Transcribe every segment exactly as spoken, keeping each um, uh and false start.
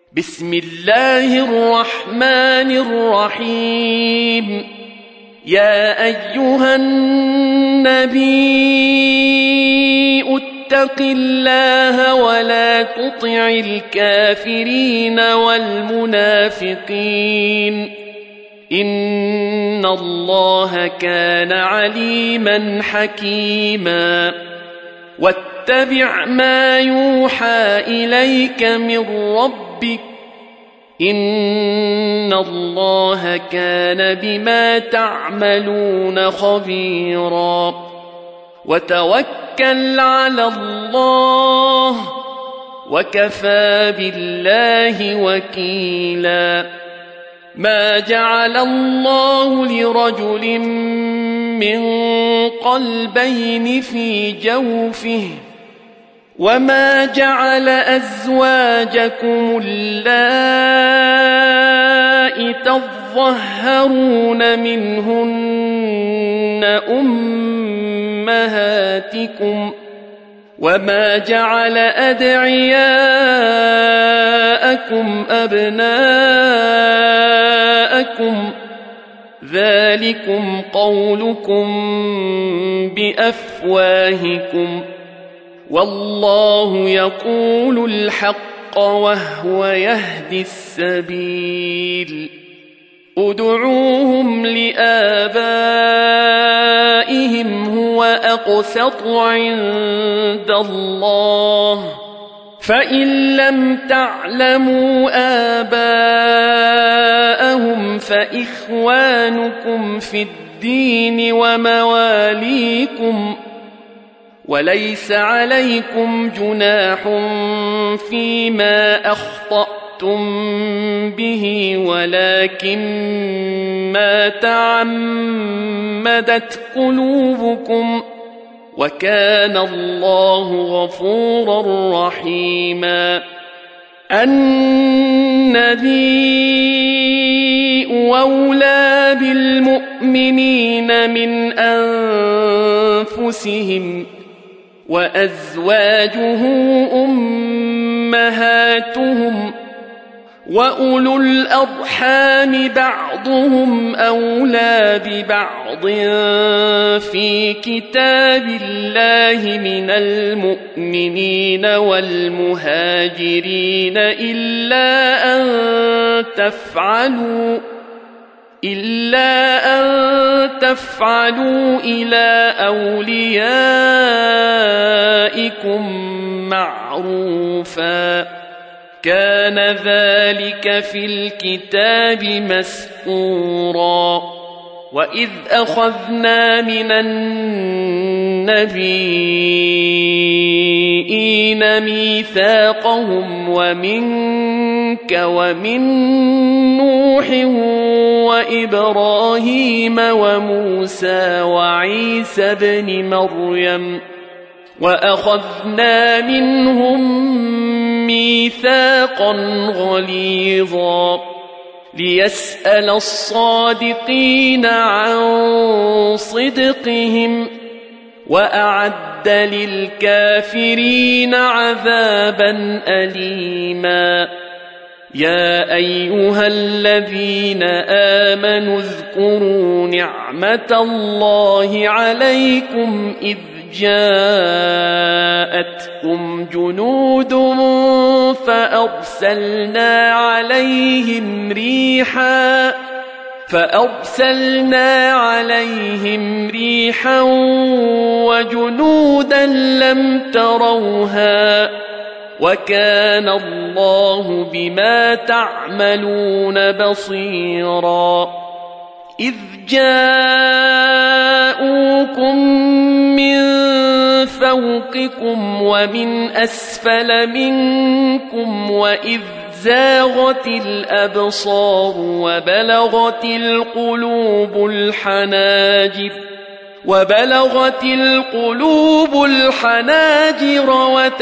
بسم الله الرحمن الرحيم. يا أيها النبي اتق الله ولا تطع الكافرين والمنافقين إن الله كان عليما حكيما. واتبع ما يوحى إليك من ربك إن الله كان بما تعملون خبيرا. وتوكل على الله وكفى بالله وكيلا. ما جعل الله لرجل من قلبين في جوفه وما جعل أزواجكم اللائي تظهرون منهن أمهاتكم وما جعل أدعياءكم أبناءكم ذلكم قولكم بأفواهكم والله يقول الحق وهو يهدي السبيل. ادعوهم لآبائهم هو أقسط عند الله فإن لم تعلموا آباءهم فإخوانكم في الدين ومواليكم وليس عليكم جناح فيما أخطأتم به ولكن ما تعمدت قلوبكم وكان الله غفورا رحيما. النبي أولى بالمؤمنين من أنفسهم وأزواجه أمهاتهم وأولو الأرحام بعضهم أولى ببعض في كتاب الله من المؤمنين والمهاجرين إلا أن تفعلوا إلا أن تفعلوا إلى أوليائكم معروفا كان ذلك في الكتاب مسطورا. وإذ أخذنا من النبيين ميثاقهم ومنك ومن نوح وإبراهيم وموسى وعيسى ابن مريم وأخذنا منهم ميثاقا غليظا ليسأل الصادقين عن صدقهم وأعد للكافرين عذابا أليما. يا أيها الذين آمنوا اذكروا نعمة الله عليكم إذ جاءتكم جنود فأرسلنا عليهم ريحا فأرسلنا عليهم ريحا وجنودا لم تروها وكان الله بما تعملون بصيرا. إذ جاءوكم من فوقكم ومن أسفل منكم وإذ زاغت الأبصار وبلغت القلوب الحناجر وبلغت القلوب الحناجر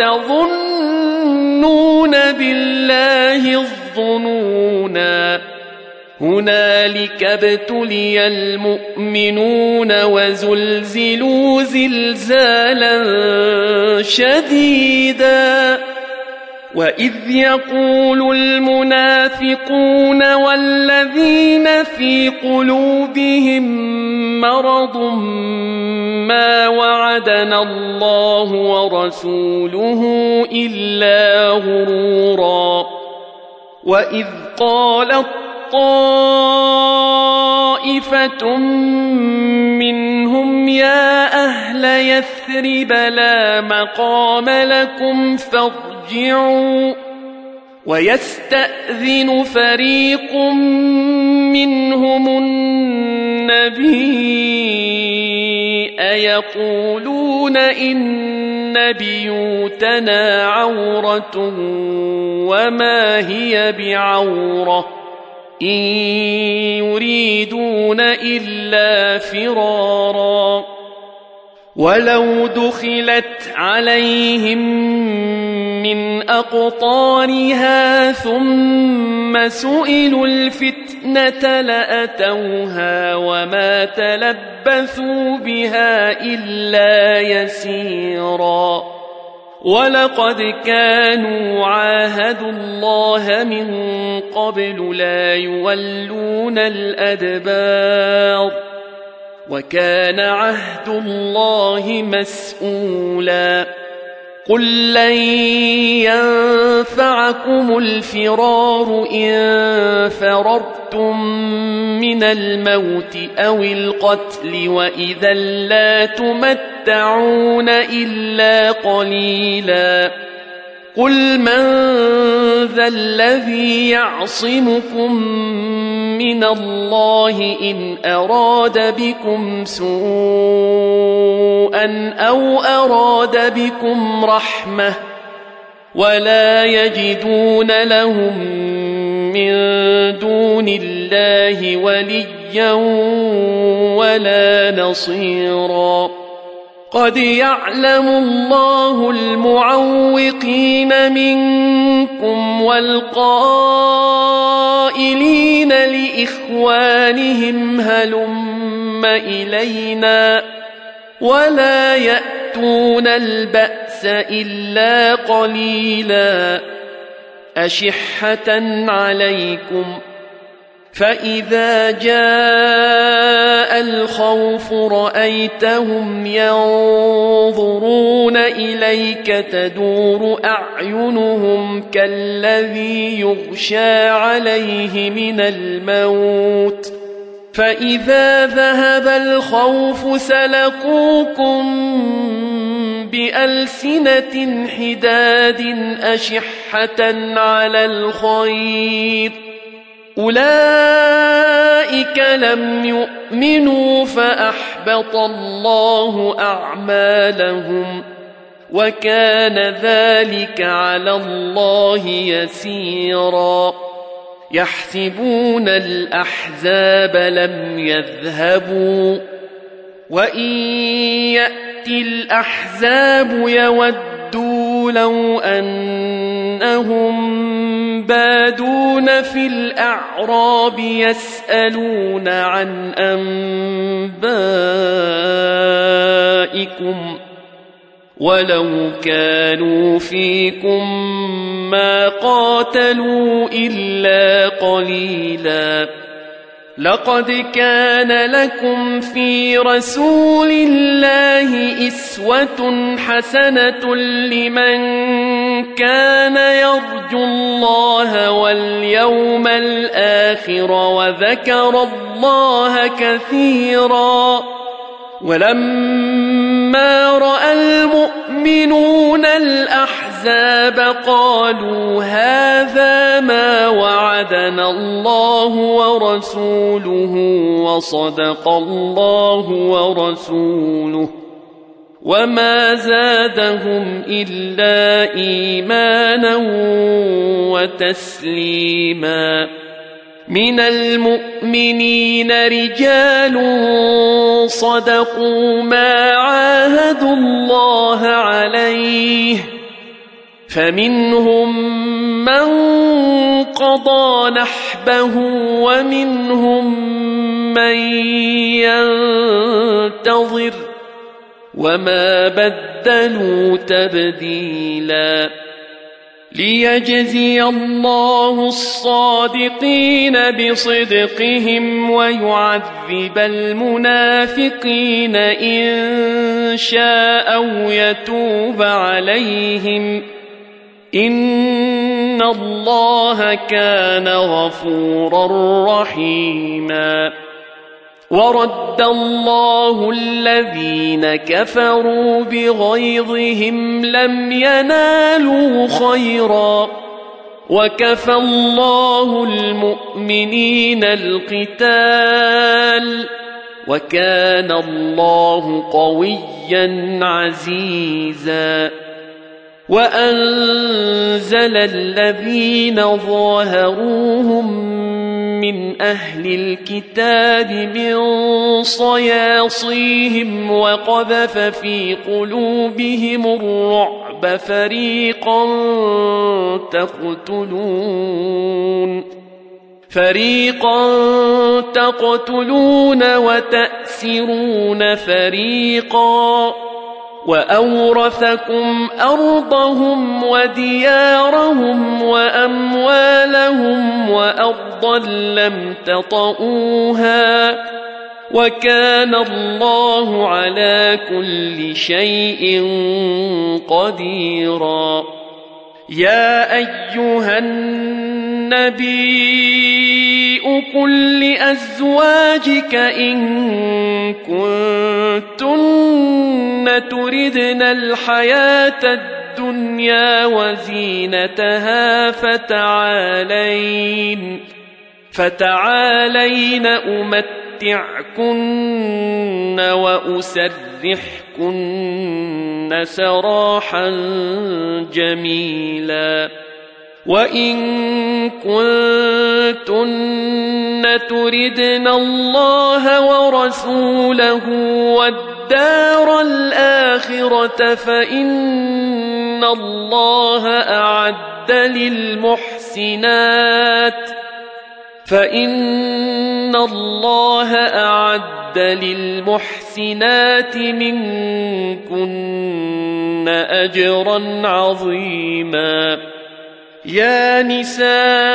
وتظنون بالله الظنونا. هنالك ابتلي المؤمنون وزلزلوا زلزالا شديدا وإذ يقول المنافقون والذين في قلوبهم مرض ما وعدنا الله ورسوله إلا غرورا وإذ قالت طائفة منهم يا أهل يثرب لا مقام لكم فارجعوا ويستأذن فريق منهم النبي أيقولون إن بيوتنا عورة وما هي بعورة إن يريدون إلا فرارا ولو دخلت عليهم من أقطارها ثم سئلوا الفتنة لأتوها وما تلبثوا بها إلا يسيرا ولقد كانوا عاهدوا الله من قبل لا يولون الأدبار وكان عهد الله مسؤولا قل لن ينفعكم الفرار إن فررتم من الموت أو القتل وإذا لا تمتعون إلا قليلا قل من ذا الذي يعصمكم من الله إن أراد بكم سوءا أو أراد بكم رحمة ولا يجدون لهم من دون الله وليا ولا نصيرا قد يعلم الله المعوقين منكم والقائلين لإخوانهم هلم إلينا ولا يأتون البأس إلا قليلا أشحة عليكم فإذا جاء الخوف رأيتهم ينظرون إليك تدور أعينهم كالذي يغشى عليه من الموت فإذا ذهب الخوف سلقوكم بألسنة حداد أشحة على الخير أولئك لم يؤمنوا فأحبط الله أعمالهم وكان ذلك على الله يسيرا يحسبون الأحزاب لم يذهبوا وإن يأتي الأحزاب يودوا لو أنهم بادون في الأعراب يسألون عن أنبائكم ولو كانوا فيكم ما قاتلوا إلا قليلا لقد كان لكم في رسول الله إسوة حسنة لمن كان يرجو الله واليوم الآخر وذكر الله كثيرا ولما رأى المؤمنون الأحزاب قالوا هذا ما وعدنا الله ورسوله وصدق الله ورسوله وما زادهم إلا إيمانا وتسليما من المؤمنين رجال صدقوا ما عاهدوا الله عليه فمنهم من قضى نحبه ومنهم من ينتظر وما بدلوا تبديلا ليجزي الله الصادقين بصدقهم ويعذب المنافقين إن شاء أو يتوب عليهم إن الله كان غفورا رحيما. ورد الله الذين كفروا بغيظهم لم ينالوا خيرا وكفى الله المؤمنين القتال وكان الله قويا عزيزا. وأنزل الذين ظاهروهم من أهل الكتاب من صياصيهم وقذف في قلوبهم الرعب فريقا تقتلون فريقا تقتلون وتأسرون فريقا وأورثكم أرضهم وديارهم وأموالهم وأرضا لم تطئوها وكان الله على كل شيء قديرا. يا أيها النبي قل لأزواجك إن كنتن تردن الحياة الدنيا وزينتها فتعالين فتعالين أمتعكن وأسرحكن سراحا جميلا. وإن كنتن تردن الله ورسوله والدار الآخرة فإن الله أعد للمحسنات فإن الله أعد للمحسنات منكن أجرا عظيما. يا نساء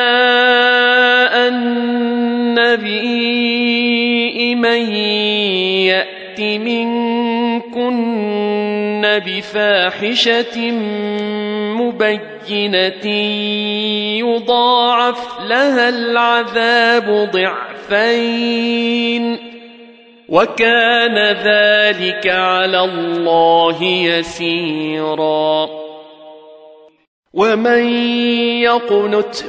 النبي من يأت منكن بفاحشة مبينة يضاعف لها العذاب ضعفين وكان ذلك على الله يسيرا. ومن يقنت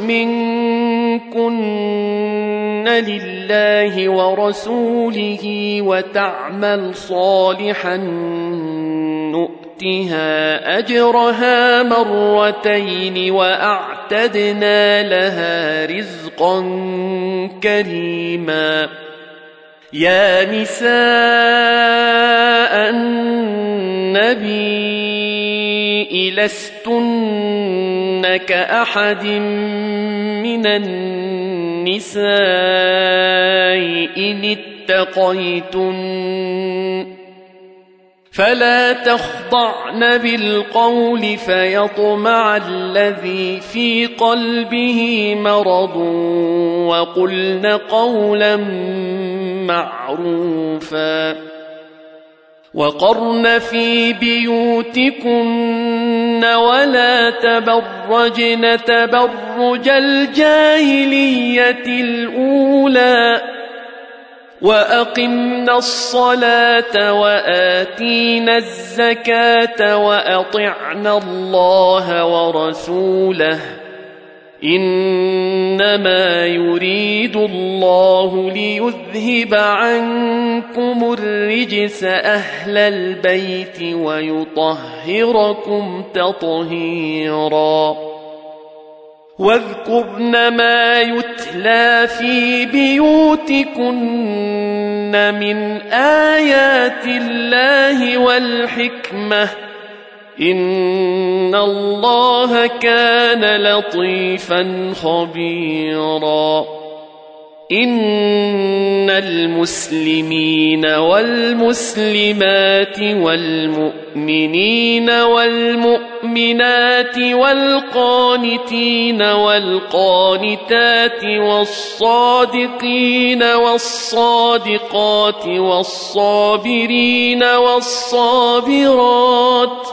منكن لله ورسوله وتعمل صالحا نؤتها أجرها مرتين وأعتدنا لها رزقا كريما. يا نساء النبي لستن كأحد من النساء إن اتقيتن فلا تخضعن بالقول فيطمع الذي في قلبه مرض وقلن قولا معروفا. وقرن في بيوتكن ولا تبرجن تبرج الجاهلية الأولى وأقمنا الصلاة وآتينا الزكاة وأطعنا الله ورسوله إنما يريد الله ليذهب عنكم الرجس أهل البيت ويطهركم تطهيرا. واذكرن ما يتلى في بيوتكن من آيات الله والحكمة إن الله كان لطيفا خبيرا. إن المسلمين والمسلمات والمؤمنين والمؤمنات والقانتين والقانتات والصادقين والصادقات والصابرين والصابرات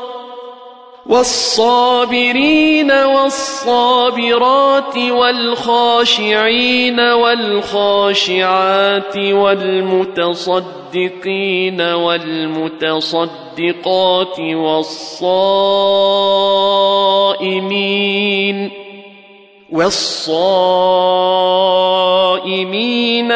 والصابرين والصابرات والخاشعين والخاشعات والمتصدقين والمتصدقات والصائمين والصائمين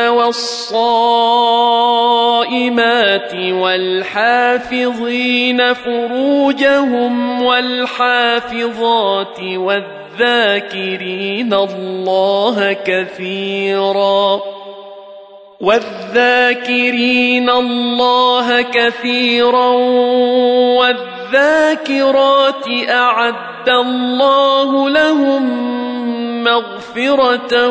والصائمات والحافظين فروجهم والحافظات والذاكرين الله كثيرا والذاكرين الله كثيرا والذاكرات أعد الله لهم مغفرة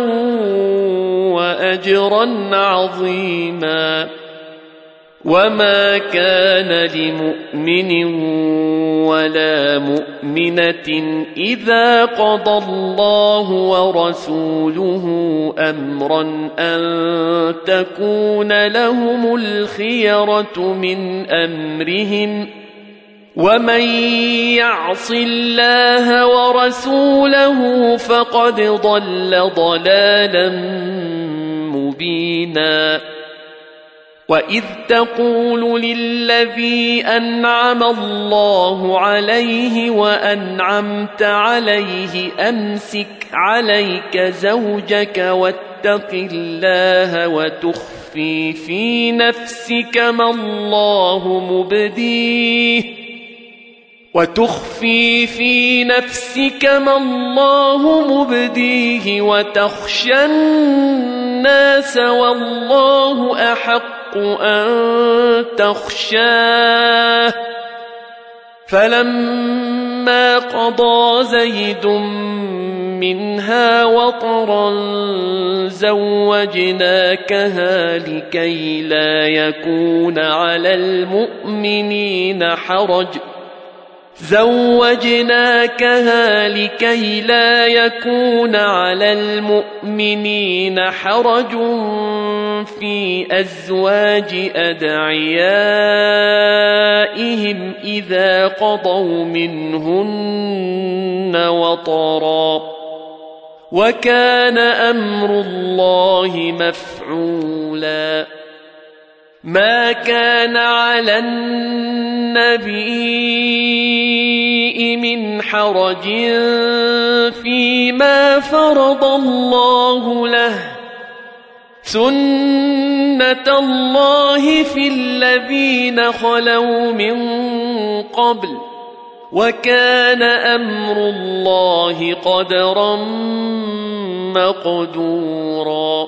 وأجرا عظيما وما كان لمؤمن ولا مؤمنة إذا قضى الله ورسوله أمرا أن تكون لهم الخيرة من أمرهم ومن يعص الله ورسوله فقد ضل ضلالا مبينا وإذ تقول للذي أنعم الله عليه وأنعمت عليه أمسك عليك زوجك واتق الله وتخفي في نفسك ما الله مبديه وتخفي في نفسك ما الله مبديه وتخشى الناس والله أحق أن تخشاه فلما قضى زيد منها وطرا زوجناكها لكي لا يكون على المؤمنين حرج زوجناكها لكي لا يكون على المؤمنين حرج في أزواج أدعيائهم إذا قضوا منهن وطرا وكان أمر الله مفعولا ما كان على النبي من حرج فيما فرض الله له سنة الله في الذين خلوا من قبل وكان أمر الله قدرا مقدورا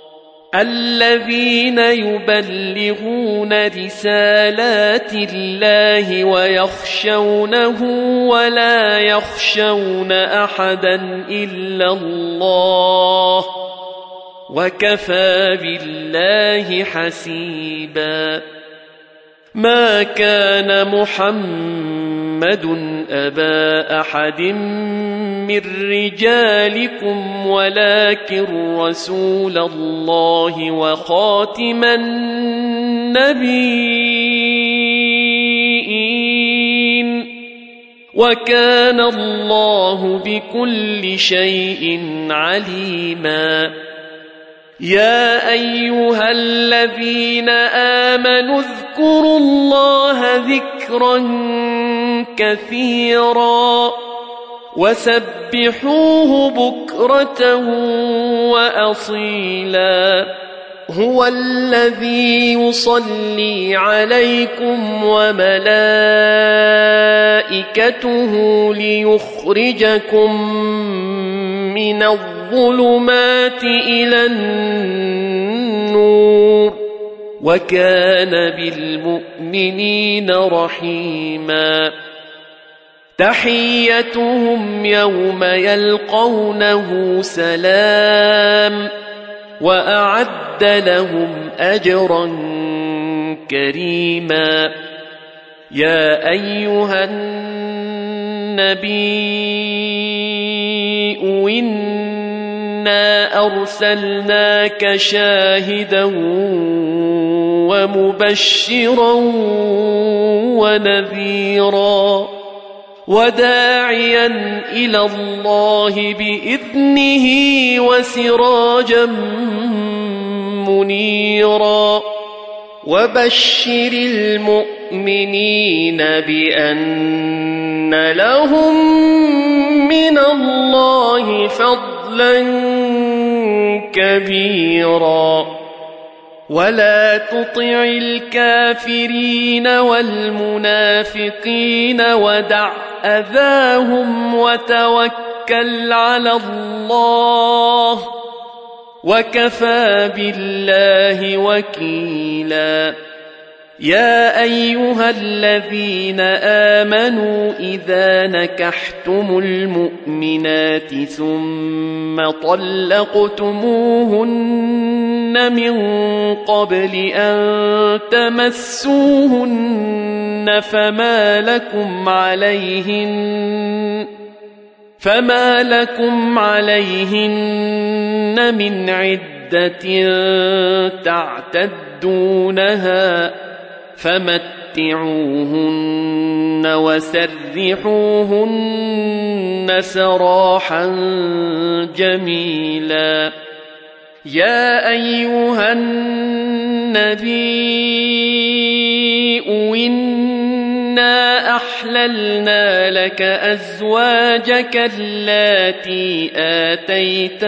الذين يبلغون رسالات الله ويخشونه ولا يخشون أحدا إلا الله وكفى بالله حسيبا ما كان محمد أبا أحد من رجالكم ولكن رسول الله وخاتم النبيين وكان الله بكل شيء عليما يا أيها الذين آمنوا اذكروا الله ذكرا كثيرا وسبحوه بكرة وأصيلا هو الذي يصلي عليكم وملائكته ليخرجكم من الظلمات إلى النور وكان بالمؤمنين رحيما تحيتهم يوم يلقونه سلام وأعد لهم أجرا كريما. يا أيها النبي إنا أرسلناك شاهدا ومبشرا ونذيرا وداعيا إلى الله بإذنه وسراجا منيرا. وبشر المؤمنين بأن لهم من الله فضلا كبيرا. ولا تطع الكافرين والمنافقين ودع أذاهم وتوكل على الله وكفى بالله وكيلا. يا أيها الذين آمنوا إذا نكحتم المؤمنات ثم طلقتموهن من قبل أن تمسوهن فما لكم عليهن فما لكم عليهن من عدة تعتدونها فمتعوهن وسرحوهن سراحا جميلا. يا أيها النبي إنا أحللنا لك أزواجك اللاتي آتيت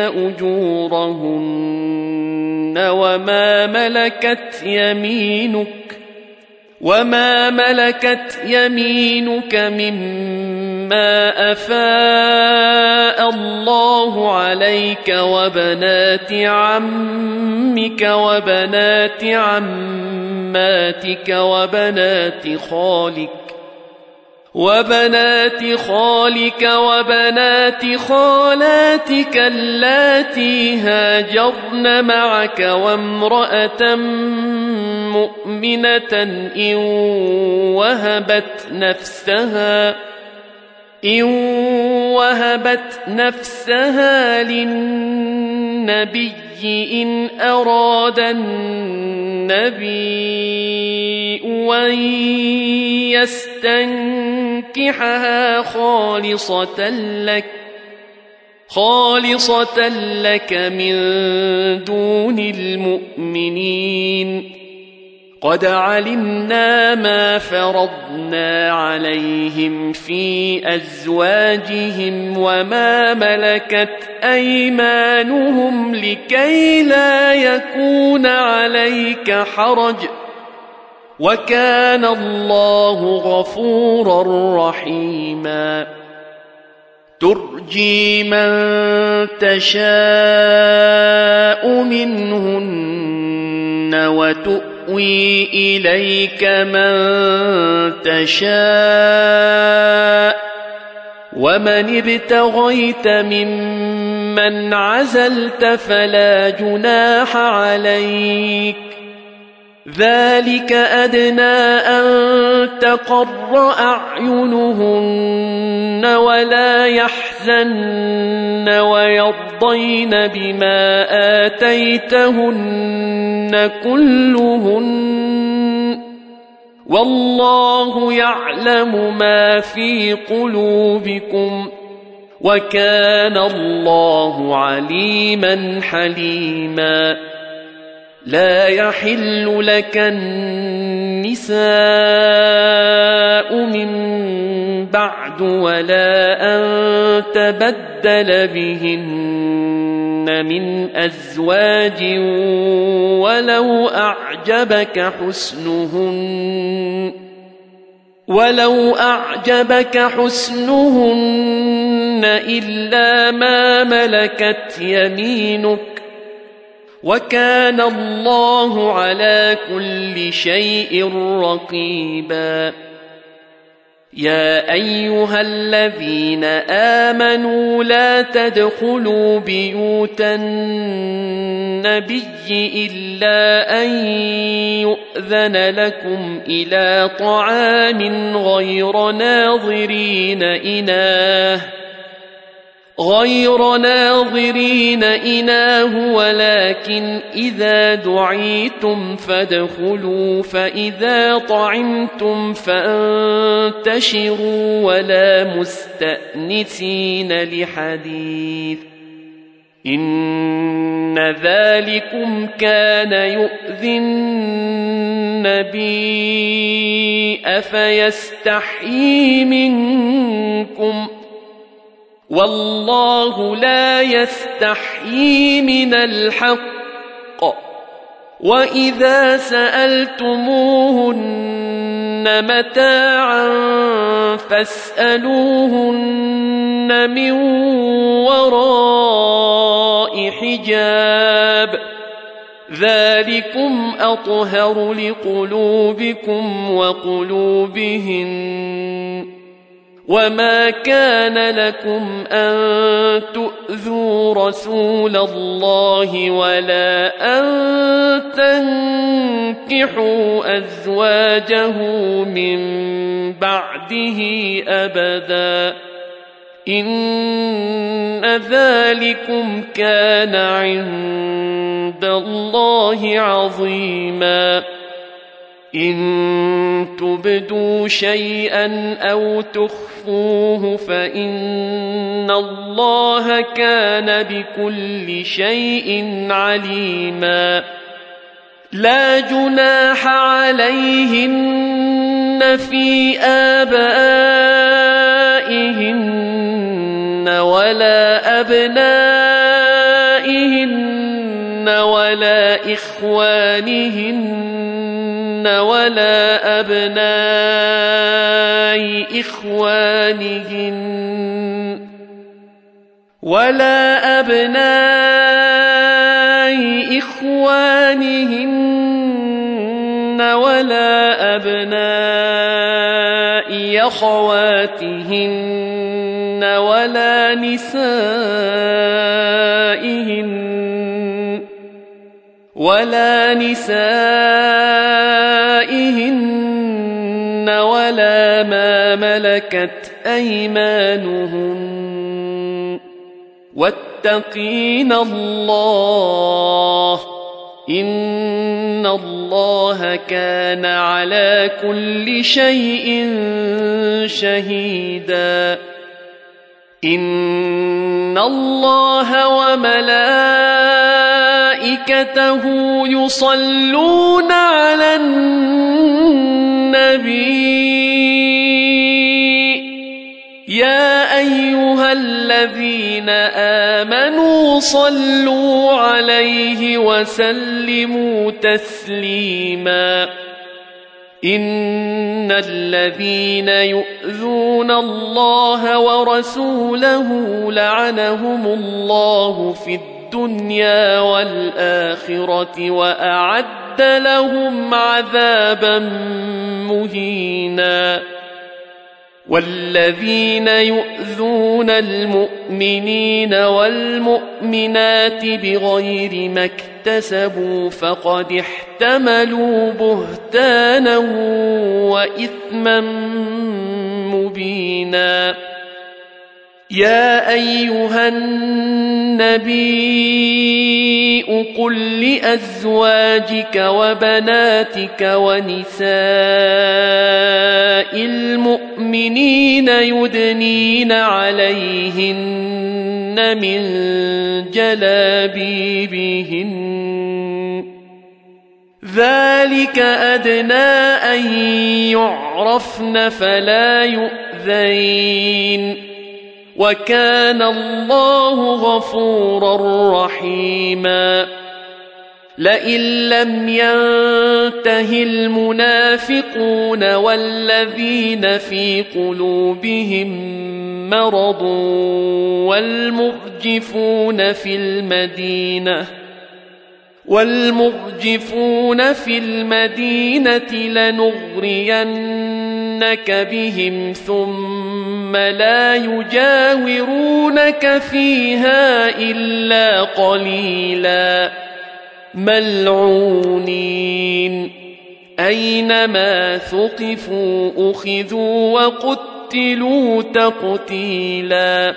أجورهن وما ملكت يمينك وما ملكت يمينك مما أفاء الله عليك وبنات عمك وبنات عماتك وبنات خالك وبنات خالك وبنات خالاتك اللاتي هاجرن معك وامرأة مؤمنة إن وهبت نفسها إن وهبت نفسها للنبي إن أراد النبي أن يستنكحها خالصة لك خالصة لك من دون المؤمنين. قد علمنا ما فرضنا عليهم في أزواجهم وما ملكت أيمانهم لكي لا يكون عليك حرج وكان الله غفورا رحيما. ترجي من تشاء منهن وتؤوي إليك من تشاء ومن ابتغيت ممن عزلت فلا جناح عليك ذلك أدنى أن تقر أعينهن ولا يحزن ويرضين بما آتيتهن كلهن والله يعلم ما في قلوبكم وكان الله عليما حليما. لا يحل لك النساء من بعد ولا أن تبدل بهن من أزواج ولو أعجبك حسنهن ولو أعجبك حسنهن إلا ما ملكت يمينك وكان الله على كل شيء رقيبا. يا أيها الذين آمنوا لا تدخلوا بيوت النبي إلا أن يؤذن لكم إلى طعام غير ناظرين إناه غير ناظرين إناه ولكن إذا دعيتم فادخلوا فإذا طعمتم فانتشروا ولا مستأنسين لحديث إن ذلكم كان يؤذي النبي أفيستحيي منكم والله لا يستحيي من الحق وإذا سألتموهن متاعا فاسألوهن من وراء حجاب ذلكم أطهر لقلوبكم وقلوبهن وما كان لكم أن تؤذوا رسول الله ولا أن تنكحوا أزواجه من بعده أبدا إن ذلكم كان عند الله عظيما إن تبدوا شيئا أو تخفوه فإن الله كان بكل شيء عليما لا جناح عليهن في آبائهن ولا أبنائهن ولا إخوانهن ولا أبناء إخوانهن ولا أبناء إخوانهن ولا أبناء أخواتهن ولا نسائهن ولا نسائهن ولا ما ملكت أيمانهن واتقين الله إن الله كان على كل شيء شهيدا إن الله وملائكته يصلون على النبي يا أيها الذين آمنوا صلوا عليه وسلموا تسليما إن الذين يؤذون الله ورسوله لعنهم الله في الدنيا والآخرة وأعد لهم عذابا مهينا والذين يؤذون المؤمنين والمؤمنات بغير ما اكتسبوا فقد احتملوا بهتانا وإثما مبينا يا أيها النبي قل لأزواجك وبناتك ونساء المؤمنين يدنين عليهن من جلابيبهن ذلك أدنى أن يعرفن فلا يؤذين وكان الله غفورا رحيما لئن لم ينته المنافقون والذين في قلوبهم مرض والمرجفون في المدينة والمرجفون في المدينة لنغرين يفتنك بهم ثم لا يجاورونك فيها إلا قليلا ملعونين أينما ثقفوا أخذوا وقتلوا تقتيلا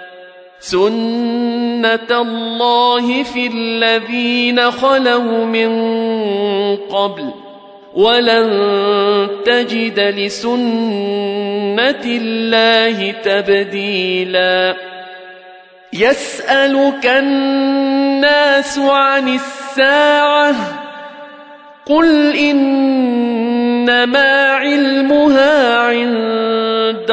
سنة الله في الذين خلوا من قبل ولن تجد لسنة الله تبديلا يسألك الناس عن الساعة قل إنما علمها عند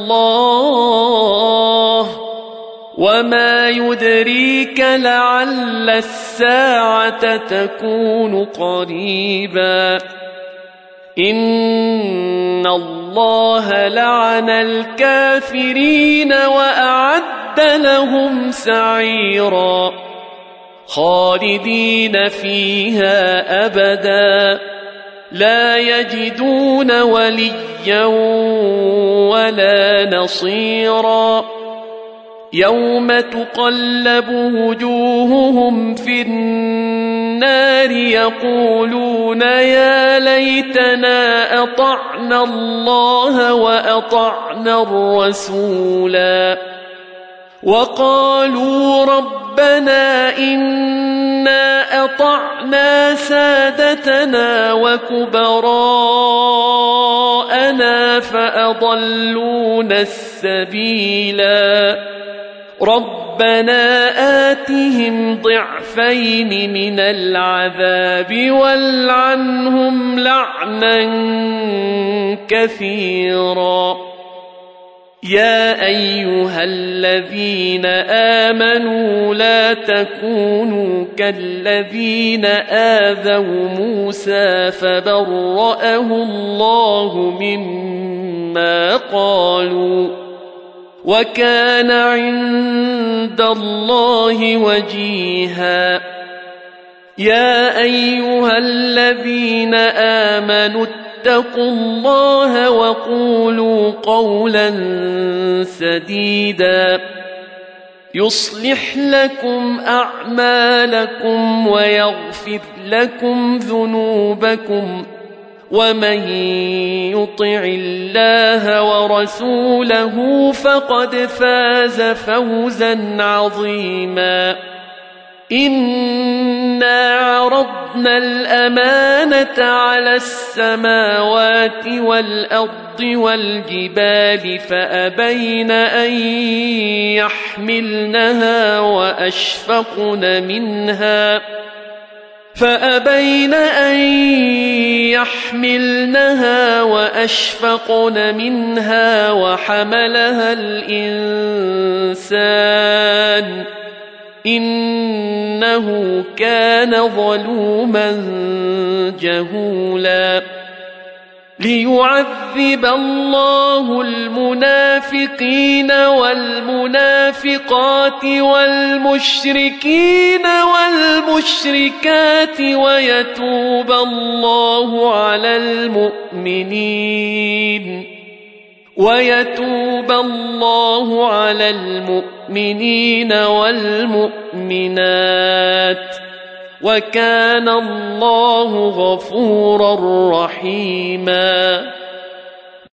الله وما يدريك لعل الساعة تكون قريبا إن الله لعن الكافرين وأعد لهم سعيرا خالدين فيها أبدا لا يجدون وليا ولا نصيرا يوم تقلب وجوههم في النار يقولون يا ليتنا أطعنا الله وأطعنا الرسولا وقالوا ربنا إنا أطعنا سادتنا وكبراءنا فأضلونا السبيلا ربنا آتهم ضعفين من العذاب والعنهم لعنا كثيرا يا أيها الذين آمنوا لا تكونوا كالذين آذوا موسى فبرأه الله مما قالوا وكان عند الله وجيها يا أيها الذين آمنوا اتقوا الله وقولوا قولا سديدا يصلح لكم أعمالكم ويغفر لكم ذنوبكم ومن يطع الله ورسوله فقد فاز فوزا عظيما إنا عرضنا الأمانة على السماوات والأرض والجبال فأبين أن يحملنها وأشفقن منها فأبين أن يحملنها وأشفقن منها وحملها الإنسان إنه كان ظلوما جهولا ليعذب الله المنافقين والمنافقات والمشركين والمشركات ويتوب الله على المؤمنين ويتوب الله على المؤمنين والمؤمنات وكان الله غفورا رحيما